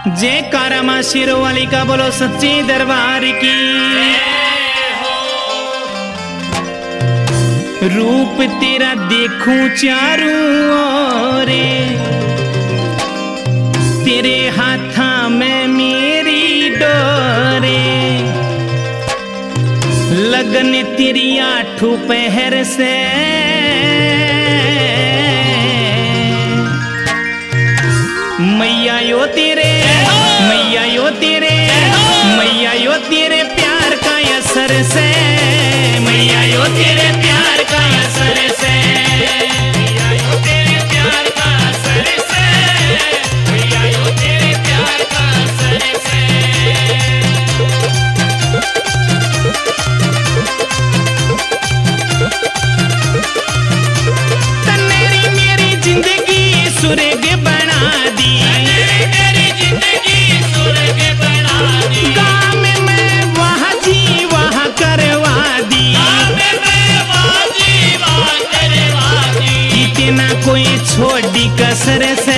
जयकारा मां शेरों वाली का बोलो सच्चे दरबार की। रूप तेरा देखूं चारों ओर, तेरे हाथा में मेरी डोरे, लगन तेरी आठों पहर से मैया यो तेरे, मैया यो तेरे, मैया यो तेरे प्यार का असर से, मैया यो तेरे प्यार का असर से, मैया यो तेरे प्यार का असर से, मैया यो तेरे प्यार का असर से। तन्नेरी मेरी जिंदगी सुर्ग बना दी, मेरी जिंदगी सुर्ग बना दी, गाँव में मैं वहाँ जी वहाँ करवा दी, गाँव में मैं वहाँ जी वहाँ करवा दी, इतना कोई छोड़ी कसर से,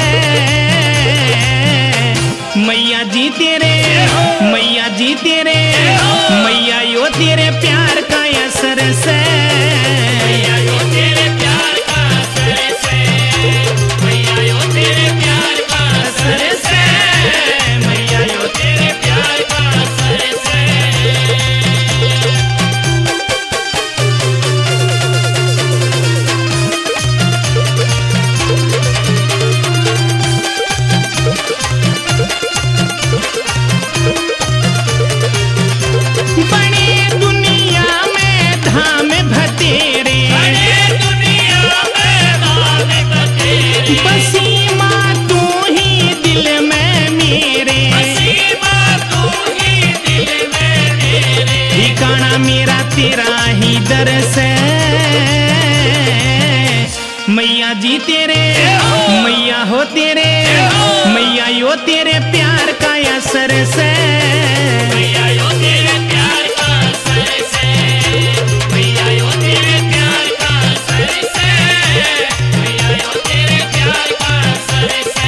मैया जी तेरे, मैया जी तेरे, मैया यो तेरे प्यार का असर से, मैया यो तेरे प्यार का असर से, मैया यो तेरे प्यार का असर से, मैया यो तेरे प्यार का असर से। बड़ी दुनिया में धाम भतेरे, बड़ी दुनिया में धाम भतेरे, बसी माँ तू ही दिल में मेरे, बसी माँ तू ही दिल में मेरे, ठिकाना मेरा तेरा ही दर से, मैया जी तेरे, मैया हो तेरे, मैया यो तेरे प्यार का असर से, मैया यो तेरे प्यार का असर से, मैया यो तेरे प्यार का असर से, मैया यो तेरे प्यार का असर से।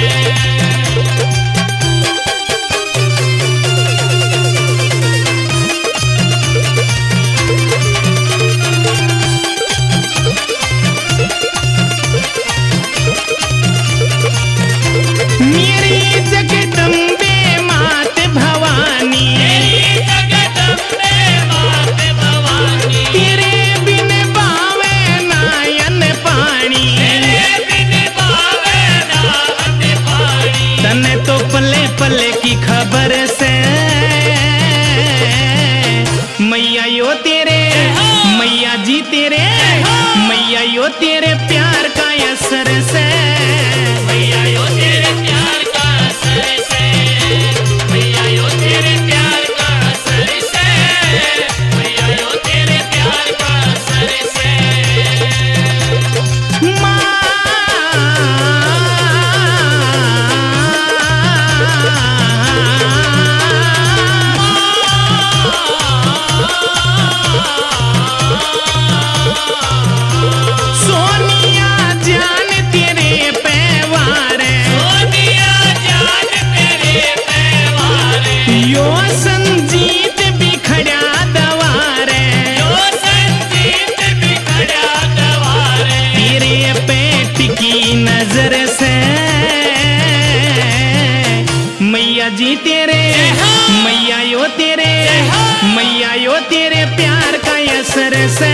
मेरी जगदम्बे मात भवानी, मेरी जगदम्बे मात भवानी, तेरे बिन बावे नायन पानी, तेरे बिन बावे नायन पानी, तने तो पले पले की खबर से, मैया यो तेरे, मैया जी तेरे, मैया यो तेरे प्यार का असर से, मैया यो तेरे प्यार का असर से, मैया यो तेरे प्यार का असर से, मैया यो तेरे प्यार का असर से। सोनिया जान तेरे पैवार, सोनिया जान तेरे पैवार, यो संजीत बिखड़ा दवार, यो संजीत बिखड़ा दवार, तेरे पेट की नजर से, मैया जी तेरे, मैया यो तेरे, मैया यो तेरे प्यार का असर से,